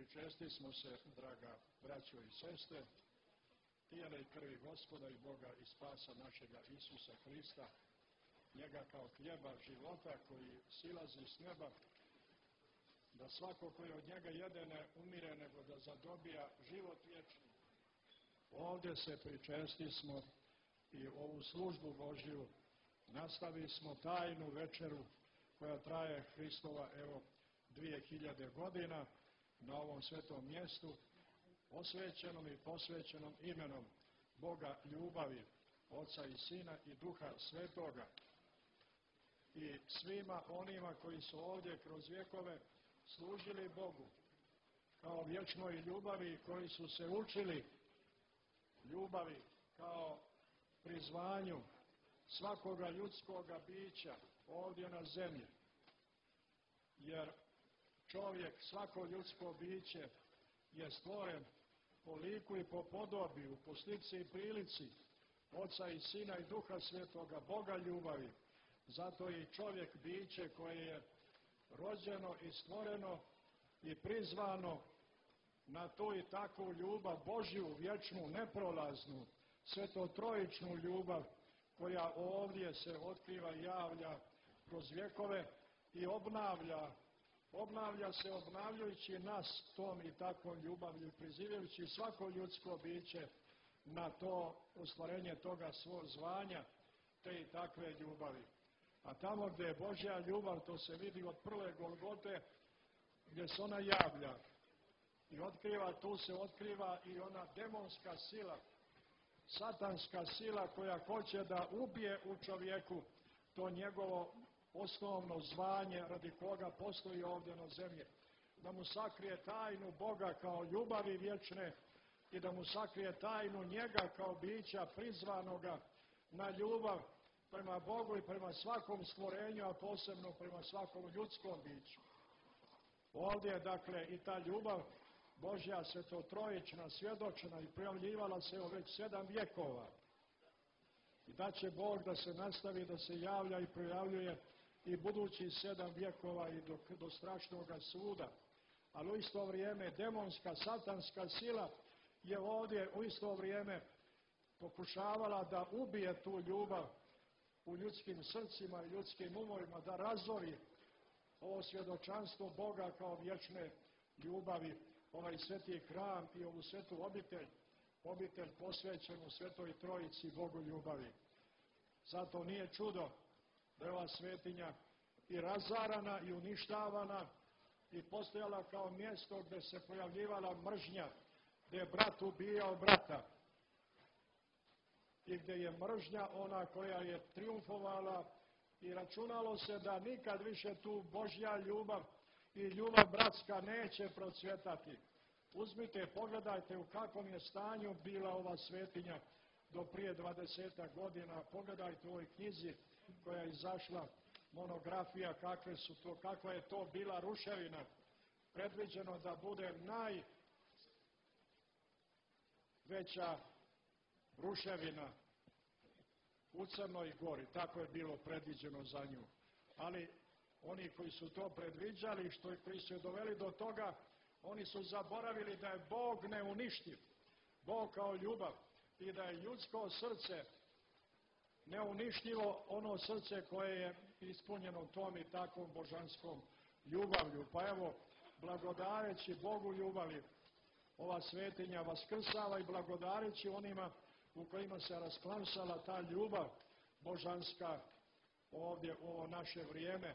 Pričesti smo se, draga braćo i sestre, tijela i krvi Gospoda i Boga i spasa našega Isusa Hrista, njega kao hljeba života koji silazi s neba, da svako koji od njega jede ne umire, nego da zadobija život vječni. Ovdje se pričesti smo i ovu službu Božju nastavi smo tajnu večeru koja traje Hristova, 2000 godina na ovom svetom mjestu, osvećenom i posvećenom imenom Boga ljubavi, Oca i Sina i Duha Svetoga. I svima onima koji su ovdje kroz vjekove služili Bogu kao vječnoj ljubavi, koji su se učili ljubavi kao prizvanju svakoga ljudskoga bića ovdje na zemlji. Jer čovjek, svako ljudsko biće je stvoren po liku i po podobiju, po slici i prilici Oca i Sina i Duha Svetoga, Boga ljubavi. Zato i čovjek biće koje je rođeno i stvoreno i prizvano na tu i takvu ljubav Božju, vječnu, neprolaznu, svetotrojičnu ljubav koja ovdje se otkriva i javlja kroz vjekove i obnavlja se obnavljajući nas tom i takvom ljubavlju i prizivajući svako ljudsko biće na to ostvarenje toga svog zvanja, te i takve ljubavi. A tamo gdje je Božja ljubav, to se vidi od prve Golgote, gdje se ona javlja i otkriva, tu se otkriva i ona demonska sila, satanska sila koja hoće da ubije u čovjeku to njegovo osnovno zvanje radi koga postoji ovdje na zemlji. Da mu sakrije tajnu Boga kao ljubavi vječne i da mu sakrije tajnu njega kao bića prizvanoga na ljubav prema Bogu i prema svakom stvorenju, a posebno prema svakom ljudskom biću. Ovdje je dakle i ta ljubav Božja svetotrojična, svjedočena i projavljivala se već 7 vjekova. I da će Bog da se nastavi, da se javlja i projavljuje i budući 7 vjekova i do strašnoga suda. Ali u isto vrijeme demonska, satanska sila je ovdje u isto vrijeme pokušavala da ubije tu ljubav u ljudskim srcima i ljudskim umovima, da razori ovo svjedočanstvo Boga kao vječne ljubavi, ovaj sveti hram i ovu svetu obitelj posvećenu Svetoj Trojici Bogu ljubavi. Zato nije čudo da je ova svetinja i razarana i uništavana i postojala kao mjesto gdje se pojavljivala mržnja, gdje je brat ubijao brata i gdje je mržnja ona koja je triumfovala i računalo se da nikad više tu Božja ljubav i ljubav bratska neće procvjetati. Uzmite, pogledajte u kakvom je stanju bila ova svetinja do prije 20 godina. Pogledajte u ovoj knjizi koja je izašla, monografija, kakva je to bila ruševina. Predviđeno da bude najveća ruševina u Crnoj Gori. Tako je bilo predviđeno za nju. Ali oni koji su to predviđali, koji su je doveli do toga, oni su zaboravili da je Bog neuništiv, Bog kao ljubav, i da je ljudsko srce neuništivo, ono srce koje je ispunjeno tom i takvom božanskom ljubavlju. Pa evo, blagodareći Bogu ljubavi, ova svetinja vaskrsava i blagodareći onima u kojima se rasplamsala ta ljubav božanska ovdje u ovo naše vrijeme,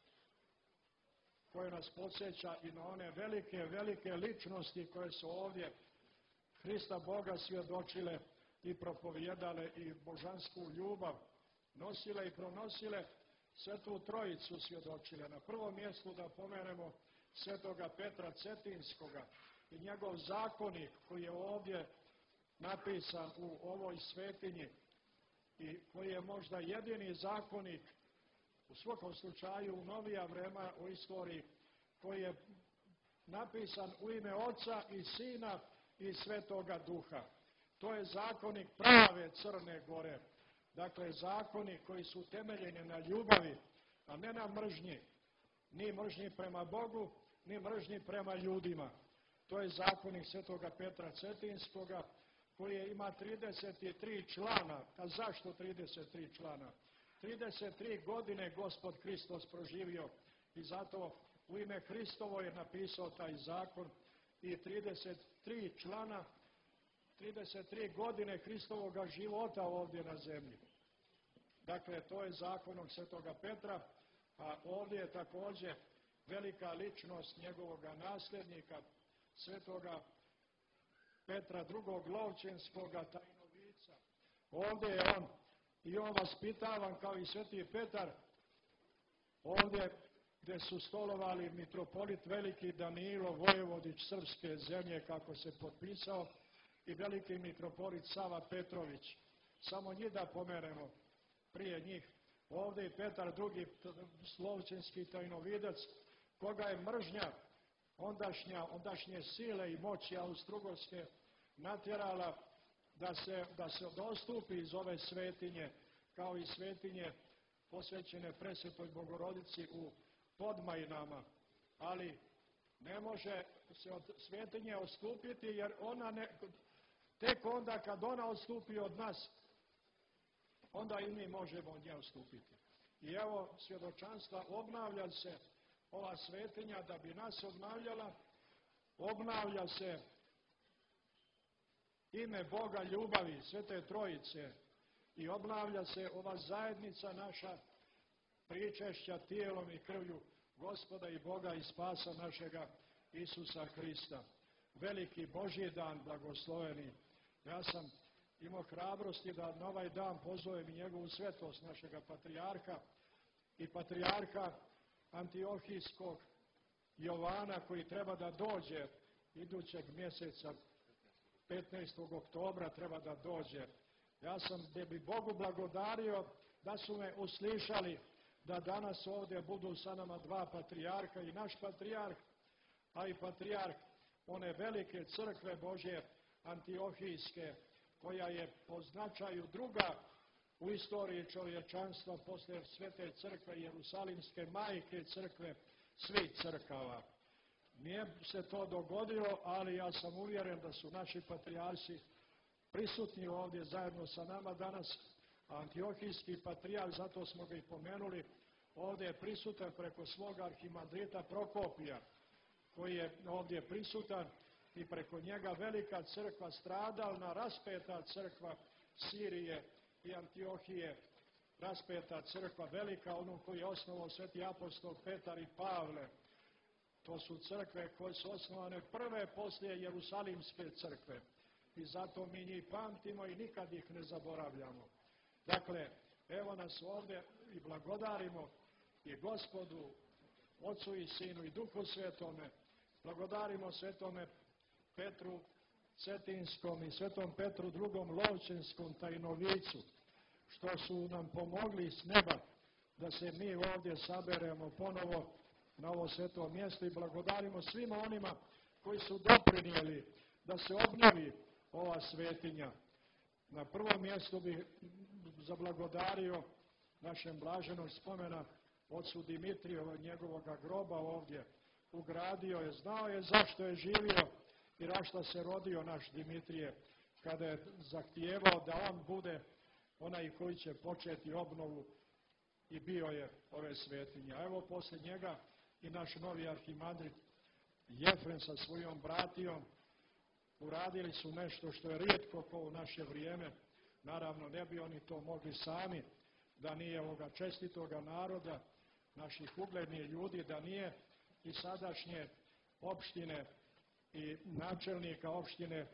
koje nas podsjeća i na one velike ličnosti koje su ovdje Hrista Boga svjedočile i propovijedale i božansku ljubav nosile i pronosile, Svetu Trojicu svjedočile. Na prvom mjestu da pomenemo svetoga Petra Cetinskoga i njegov zakonik koji je ovdje napisan u ovoj svetinji i koji je možda jedini zakonik u svakom slučaju u novija vremena u istoriji, koji je napisan u ime Oca i Sina i Svetoga Duha. To je zakonik prave Crne Gore. Dakle, zakoni koji su temeljeni na ljubavi, a ne na mržnji. Ni mržnji prema Bogu, ni mržnji prema ljudima. To je zakonik svetoga Petra Cetinskoga, koji ima 33 člana. A zašto 33 člana? 33 godine Gospod Hristos proživio i zato u ime Hristovo je napisao taj zakon i 33 člana, 33 godine Hristovoga života ovdje na zemlji. Dakle, to je zakonom svetoga Petra, a ovdje je također velika ličnost njegovoga nasljednika, svetoga Petra II. Lovćenskoga tajnovica. Ovdje je on i on vaspitavan kao i sveti Petar, ovdje gdje su stolovali mitropolit veliki Danilo Vojvodić srpske zemlje, kako se potpisao, i veliki mitropolit Sava Petrović. Samo njih da pomeremo prije njih. Ovdje je Petar II. Lovćenski tajnovidac, koga je mržnja ondašnje sile i moći Austrougarske natjerala da se dostupi iz ove svetinje, kao i svetinje posvećene Presvetoj Bogorodici u Podmajinama. Ali ne može se od svetinje odstupiti, jer tek onda kad ona odstupi od nas, onda i mi možemo od nje odstupiti. I evo svjedočanstva, obnavlja se ova svetinja da bi nas obnavljala, obnavlja se ime Boga ljubavi, Svete Trojice, i obnavlja se ova zajednica naša pričešća tijelom i krvlju Gospoda i Boga i spasa našega Isusa Hrista. Veliki Božji dan, blagosloveni. Ja sam imao hrabrosti da na ovaj dan pozovem i njegovu svetost našega patrijarha i patrijarha Antiohijskog Jovana, koji treba da dođe idućeg mjeseca, 15. oktobra treba da dođe. Ja sam gdje bi Bogu blagodario da su me uslišali da danas ovdje budu sa nama dva patrijarha, i naš patrijarh, a i patrijarh one velike crkve Božje Antiohijske, koja je po značaju druga u istoriji čovječanstva poslije Svete crkve Jerusalimske, majke crkve svih crkava. Nije se to dogodilo, ali ja sam uvjeren da su naši patrijarsi prisutni ovdje zajedno sa nama danas. Antiohijski patrijarh, zato smo ga i pomenuli, ovdje je prisutan preko svoga arhimandrita Prokopija, koji je ovdje prisutan, i preko njega velika crkva, stradalna, raspeta crkva Sirije i Antiohije, raspeta crkva velika, onu koju je osnovao sveti apostol Petar i Pavle. To su crkve koje su osnovane prve poslije Jerusalimske crkve i zato mi njih pamtimo i nikad ih ne zaboravljamo. Dakle, evo nas ovdje i blagodarimo i Gospodu, Otcu i Sinu i Duhu Svetome, blagodarimo Svetome Petru Cetinskom i Svetom Petru II. Lovćenskom tajnovicu, što su nam pomogli s neba da se mi ovdje saberemo ponovo na ovo sveto mjesto, i blagodarimo svima onima koji su doprinijeli da se obnovi ova svetinja. Na prvom mjestu bih zablagodario našem blaženog spomena ocu Dimitriju, njegovoga groba ovdje ugradio je, znao je zašto je živio i na šta se rodio naš Dimitrije, kada je zahtijevao da on bude onaj koji će početi obnovu, i bio je ove svetinje. A evo poslije njega i naš novi arhimandrit Jefrem sa svojom bratijom uradili su nešto što je rijetko ko u naše vrijeme. Naravno, ne bi oni to mogli sami, da nije ovoga čestitoga naroda, naših uglednih ljudi, da nije i sadašnje opštine i načelnika opštine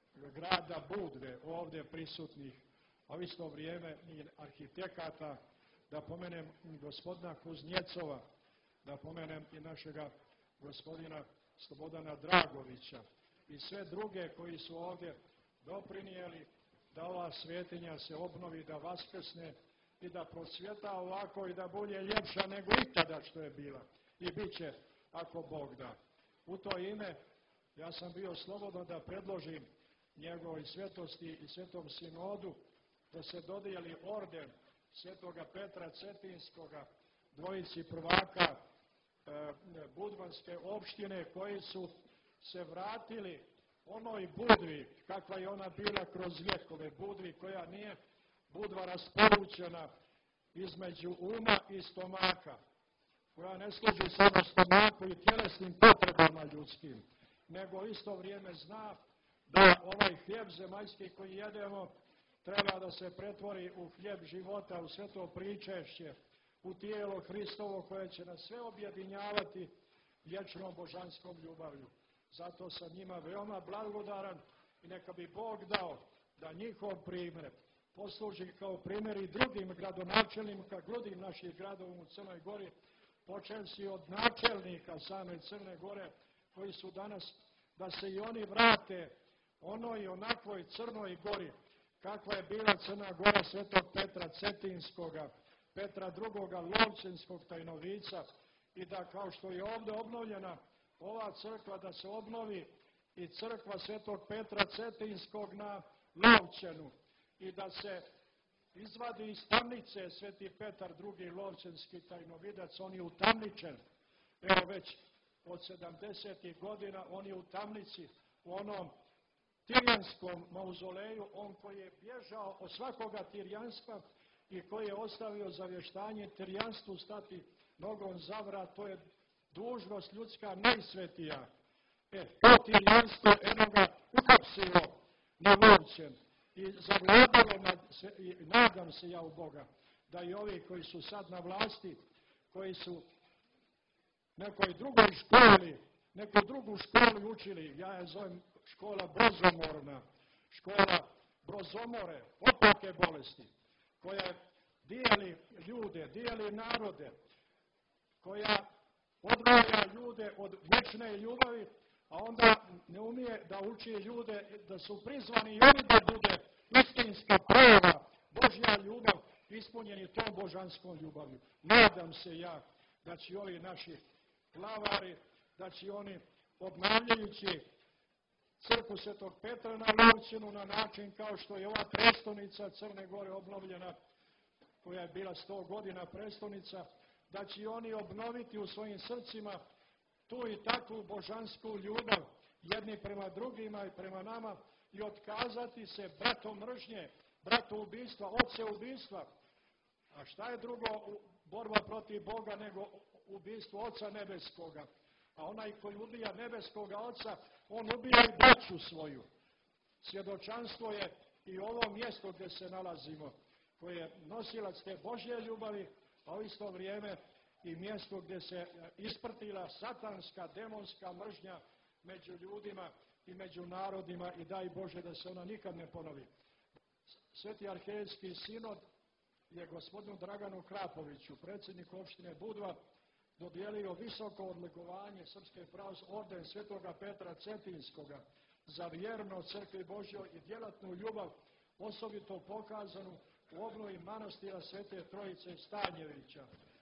grada Budve ovdje prisutnih, a u isto vrijeme i arhitekata, da pomenem gospodina Kuznjecova, da pomenem i našega gospodina Slobodana Dragovića i sve druge koji su ovdje doprinijeli da ova svetinja se obnovi, da vaskrsne i da procvjeta ovako i da bude ljepša nego ikada što je bila. I bit će, ako Bog da. U to ime ja sam bio slobodan da predložim njegovoj svetosti i svetom sinodu da se dodijeli orden svetoga Petra Cetinskoga, dvojici prvaka Budvanske opštine, koji su se vratili onoj budvi, kakva je ona bila kroz vjekove, budvi koja nije budva rasporučena između uma i stomaka, koja ne služi samo stomaku i tjelesnim potrebama ljudskim, nego isto vrijeme zna da ovaj hljeb zemaljski koji jedemo treba da se pretvori u hljeb života, u sveto pričešće, u tijelo Hristovo koje će nas sve objedinjavati vječnom božanskom ljubavlju. Zato sam njima veoma blagodaran i neka bi Bog dao da njihov primjer posluži kao primjer i drugim gradonačelnika, drugim naših gradova u Crnoj Gori, počevši od načelnika same Crne Gore, koji su danas, da se i oni vrate onoj onakvoj Crnoj Gori, kakva je bila Crna Gora svetog Petra Cetinskoga, Petra II. Lovćenskog tajnovica, i da kao što je ovdje obnovljena ova crkva, da se obnovi i crkva svetog Petra Cetinskog na Lovćenu i da se izvadi iz tamnice sveti Petar II. Lovćenski tajnovidac, on je utamničen, evo već od 70. godina on je u tamnici, u onom Tirjanskom mauzoleju, on koji je bježao od svakoga tirjanstva i koji je ostavio zavještanje tirjanstvu stati nogom za vrat, to je dužnost ljudska najsvetija. To tirjanstvo enoga uhapsilo na Lovćen i zavladalo, i nadam se ja u Boga, da i ovi koji su sad na vlasti, koji su nekoj drugoj školi, neku drugu školu učili, ja je zovem škola Brozomorna, škola Brozomore, opake bolesti, koja dijeli ljude, dijeli narode, koja odvaja ljude od vječne ljubavi, a onda ne umije da uči ljude da su prizvani i oni da bude istinska prava Božja ljubav, ispunjeni tom božanskom ljubavlju. Nadam se ja da će ovi naši glavari, da će oni obnavljajući crkvu svetog Petra na Lovćenu na način kao što je ova prestolnica Crne Gore obnovljena, koja je bila 100 godina prestolnica, da će oni obnoviti u svojim srcima tu i takvu božansku ljubav jedni prema drugima i prema nama i otkazati se bratom mržnje, brato ubistva, oce ubistva. A šta je drugo borba protiv Boga nego ubistvo Oca Nebeskoga? A onaj koji ubija Nebeskoga Oca, on ubija i braću svoju. Svjedočanstvo je i ovo mjesto gdje se nalazimo, koje je nosilac te Božje ljubavi, a u isto vrijeme i mjesto gdje se isprtila satanska, demonska mržnja među ljudima i među narodima i daj Bože da se ona nikad ne ponovi. Sveti arhejski sinod je gospodinu Draganu Krapoviću, predsjedniku opštine Budva, dodijelio visoko odlikovanje Srpske pravoslavne orden svetoga Petra Cetinskoga za vjerno crkvi Božjoj i djelatnu ljubav osobito pokazanu u obnovi manastira Svete Trojice Stanjevića.